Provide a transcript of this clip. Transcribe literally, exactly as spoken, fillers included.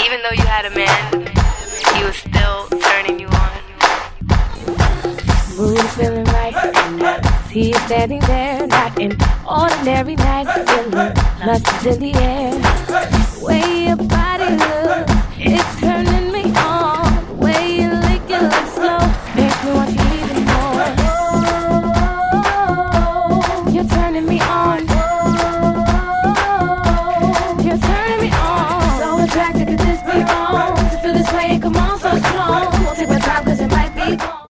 Even though you had a man, he was still turning you on. Mood is feeling right, and I see you standing there, not an ordinary night. Feeling lust is in the air. Way your body looks